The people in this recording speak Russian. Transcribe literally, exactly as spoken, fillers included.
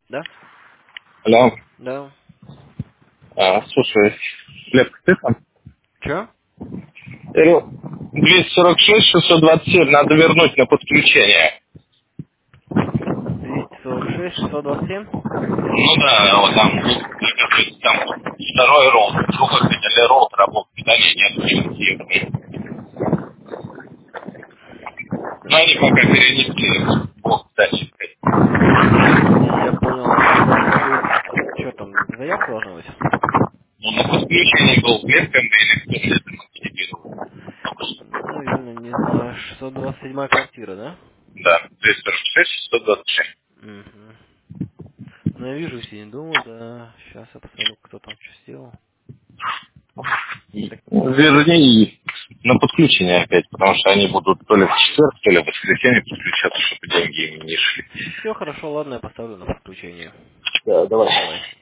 Да? Алло. Да. А, слушай, Глеб, ты там? Че? Я говорю, двести сорок шесть шестьсот двадцать семь надо вернуть на подключение. двести сорок шесть шестьсот двадцать семь? Ну да, вот там, оказывается, там второй ролл, другой хотели ролл, работы питания нет, финансирования. Но они пока перенесли, бог дальше. Я понял. Ну, то есть, что там, заявка должна быть? Ну, на подключение был Глеб ко мне или кто-то это активировал. Наверное, не знаю. шестьсот двадцать седьмая квартира, да? Да, двести сорок шесть шестьсот двадцать семь. Угу. Ну, я вижу, сидит дома, да. Сейчас я посмотрю, кто там что сделал. Так, Верни их на подключение опять, потому что они будут то ли в четверг, то ли в воскресенье подключаться, чтобы деньги им не шли. все хорошо, ладно, я поставлю на подключение. Да, давай. Давай.